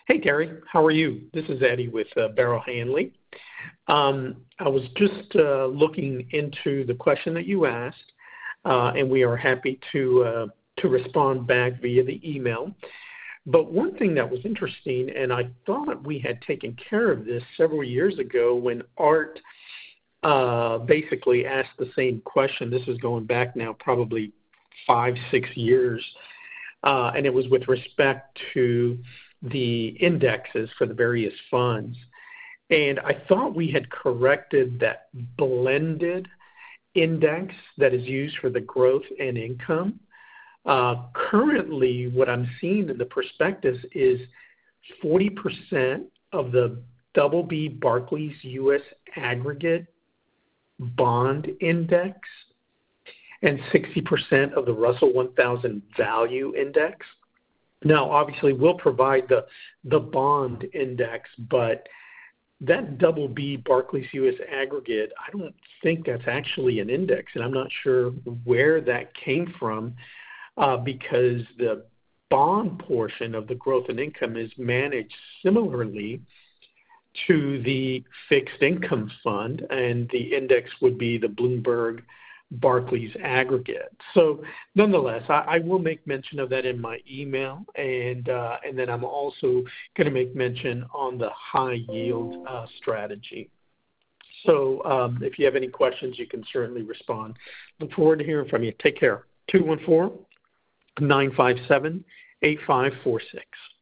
Hey, Terry. How are you? This is Eddie with Barrow Hanley. I was just looking into the question that you asked, and we are happy to respond back via the email. But one thing that was interesting, and I thought we had taken care of this several years ago when Art basically asked the same question. This is going back now probably 5, 6 years, and it was with respect to the indexes for the various funds. And I thought we had corrected that blended index that is used for the growth and income. Currently, what I'm seeing in the prospectus is 40% of the Double B Barclays U.S. Aggregate Bond Index and 60% of the Russell 1000 Value Index. Now, obviously, we'll provide the bond index, but that Double B Barclays U.S. Aggregate, I don't think that's actually an index, and I'm not sure where that came from because the bond portion of the growth and income is managed similarly to the fixed income fund, and the index would be the Bloomberg Barclays Aggregate. So nonetheless, I will make mention of that in my email, and then I'm also going to make mention on the high yield strategy. So if you have any questions, you can certainly respond. Look forward to hearing from you. Take care. 214-957-8546.